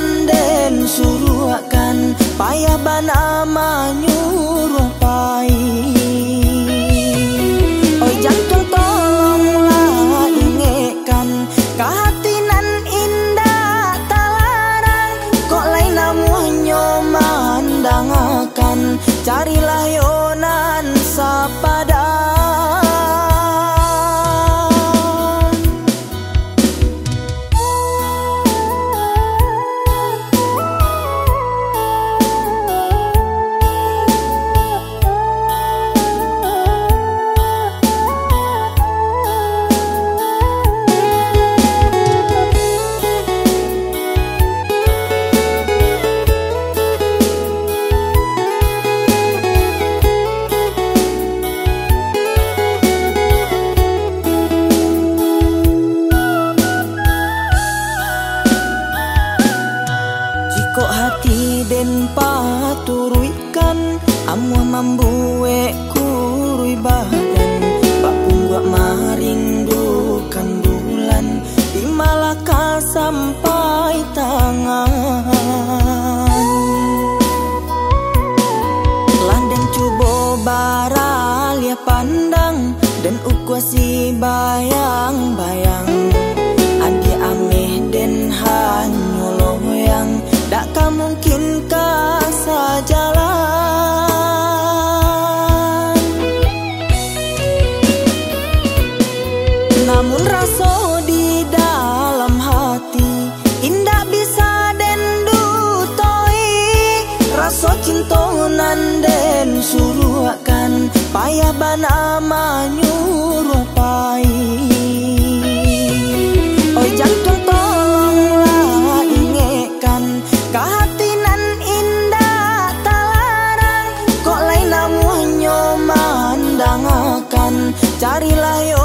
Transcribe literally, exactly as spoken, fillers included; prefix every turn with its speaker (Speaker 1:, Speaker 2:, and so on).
Speaker 1: nan den suruhkan payah bana manyuruh pai. Oi jantung tolonglah ingekan kahati nan indah talarang kok lain namuhnya mandangakan carilah yonan sapadang. Kok hati den paturuikan amuah mambuek kurui badan bapung gua marindukan bulan di Malaka sampai tangan landeng cubo baralia pandang dan ukuasi bayang-bayang adi ameh den hanyolo yang dak mungkin kasa jalan. Namun rasa di dalam hati indah bisa den dutoi rasa cinta nan den suruhkan payah bana manyuruh pai. Oi jantung tolonglah ingekan kahati nan indah talarang kok lain namuhnya mandangakan carilah yo